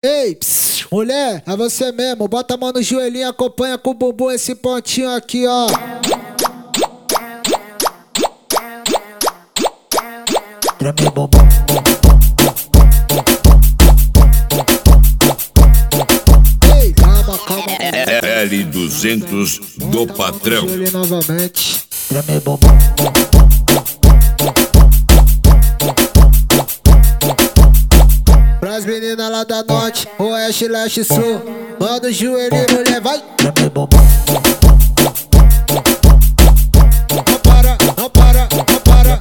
Ei, pss, mulher, é você mesmo. Bota a mão no joelhinho, acompanha com o bumbum esse pontinho aqui, ó. Treme bumbum. Ei, calma, calma. L200 do patrão. Joelhinho novamente. Treme bumbum. Pras meninas lá da norte, oeste, leste, sul. Manda o joelhinho, mulher, vai. Treme bumbum. Não para, não para, não para.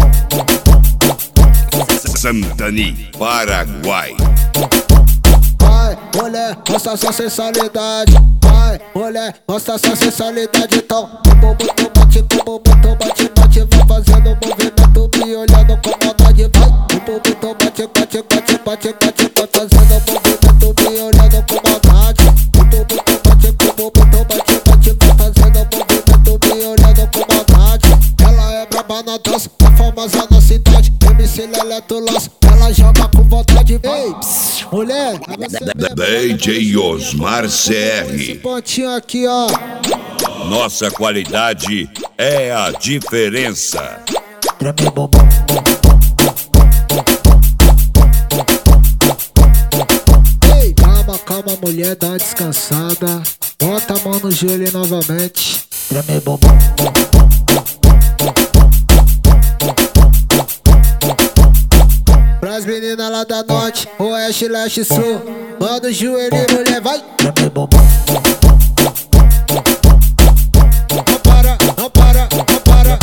Santani, Paraguai. Vai, mulher, mostra sua sensualidade. Vai, mulher, mostra sua sensualidade. Então, o bumbum tu bate, o bumbum tu bate, bate. Vai fazendo um movimento, me olhando com maldade. Vai, o bumbum tu bate, bate, bate, bate, bate. Vai fazendo um movimento, me olhando com maldade. O bumbum tu bate, o bumbum tu bate, bate. Vai fazendo um movimento, me olhando com maldade. Ela é braba na dança, é famosa na cidade. MC Leleto Laço, ela joga com vontade. Ei, pss, mulher, é você mesmo. DJ Osmar Esse CR. pontinho aqui, ó. Nossa qualidade é a diferença. Treme bumbum. Ei, calma, calma, mulher, dá uma descansada. Bota a mão no joelho novamente. Treme bumbum. Pras meninas lá da norte, oeste, leste, sul. Manda o joelho, mulher, vai. Treme bumbum. Não para, não para, não para.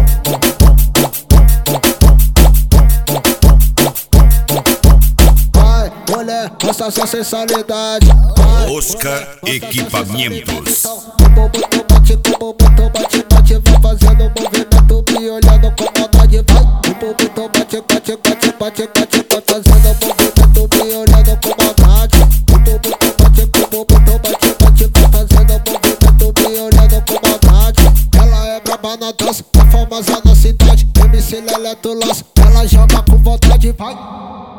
Vai, mulher, mostra sua sensualidade. Vai, Oscar Equipamentos. o bumbum tu bate, o bumbum tu bate, bate. Vai fazendo um movimento, me olhando com maldade. Vai, o bumbum tu bate, bate, bate, bate, bate. Vai fazendo um movimento, me olhando com maldade. O bumbum tu bate, o bumbum tu bate, bate. Vai fazendo um movimento, me olhando com maldade. Ela é braba na dança, é famosa na cidade. MC Leleto Laço, ela joga com vontade. Vai.